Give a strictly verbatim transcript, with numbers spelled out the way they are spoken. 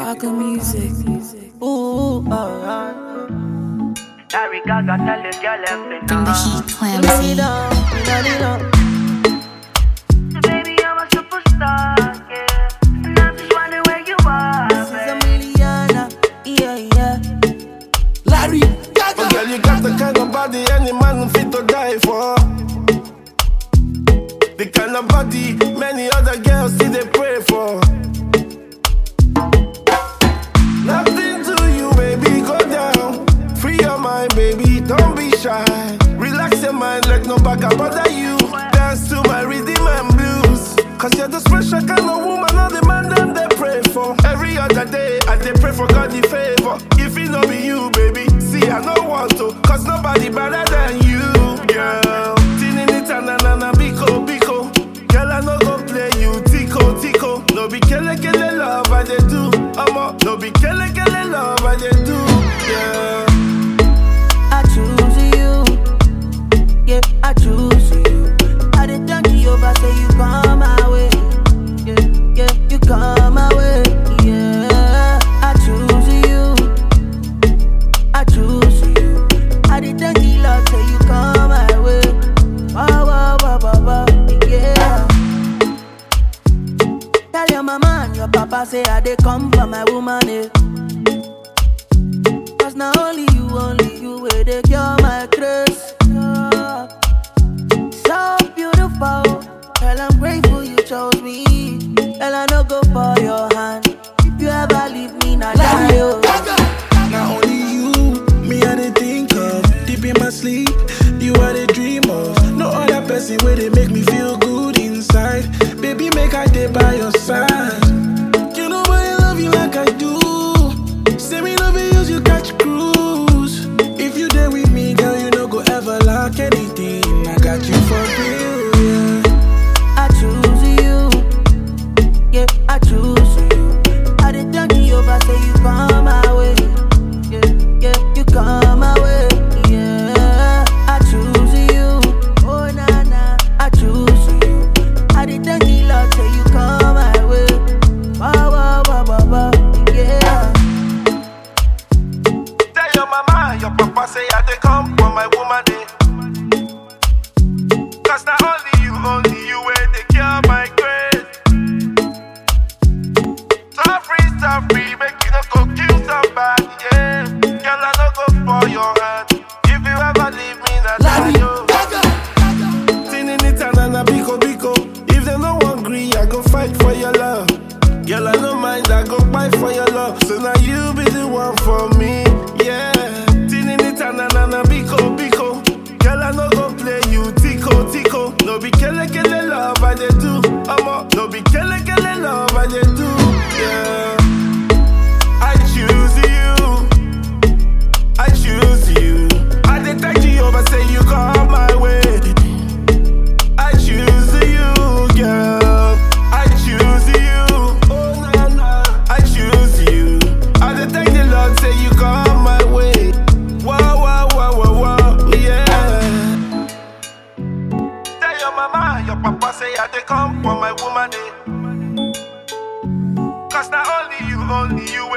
Gaga music. Ooh, alright. Larry Gaga tell the girl everything. Bring the heat, Clamsy. So baby, I'm a superstar, yeah. And I'm just wondering where you are, This is a million, yeah, yeah. Larry Gaga. Oh, girl, you got the kind of body any man fit to die for. The kind of body many other girls see they pray for. Nothing to you, baby, go down. Free your mind, baby, don't be shy. Relax your mind, let no back up bother you. Dance to my rhythm and blues. Cause you're the special kind of woman, all the man them they pray for. Every other day, and they pray for God the favor. If it no be you, baby, see I no want to. Cause nobody better than you, girl. Tinini tanana biko biko. Girl, I no go play you, tico tico. No be kele kele love I they do. Omo, no be kele kele love I they do, yeah. I choose you, yeah, I choose you. I did thank you over, say you come my way, yeah, yeah, you come my way, yeah. I choose you, I choose you. I did thank you, Lord, say you come my way, wow, wow, wow, wow, wow, yeah. Tell your mama and your papa say I they come for my woman, eh. Cause not only you, only you where they cure my grace. Yeah. So beautiful, girl, I'm grateful you chose me. Girl, I no go for your hand. If you ever leave me, not die, oh. Not only you, me I dey think of. Deep in my sleep, you are the dream of. No other person where they make me feel good inside. Baby, make I day by your side. You know I love you like I do. Say me love you, you catch cruise. If you there with me, girl, you no go ever lack anything. I got you for real, yeah. I choose you, yeah, I choose you. I did thank you over, say you come my way, yeah, yeah, you come my way, yeah. I choose you, oh na na, I choose you. I did thank you, Lord, say you come my way, wow, wow, wow, wow, wow, yeah. Tell your mama, your papa say I they come for my woman day. Cause not only you, only you where they cure my grace. So free, so free, make you no go kill somebody, yeah. Girl, I no go for your hand. If you ever leave me, not die, yo. Tinini tanana biko biko. If they no agree, I go fight for your love. Girl, I no mind, I go fight for your love. So now you be the one for me, yeah. Tinini tanana biko biko. Girl, I no go play you, tico tico. No be kele kele love I they do. Omo, no be kele kele love I they do, yeah. I choose you, I choose you. I detect you over, say you come my way. I choose you, girl. I choose you, oh na na. I choose you. I detect the Lord, say you come my way. Wow, wow, wow, wow, wow, yeah. Tell your mama, your papa say I they come for my woman day. Cause not only you, only you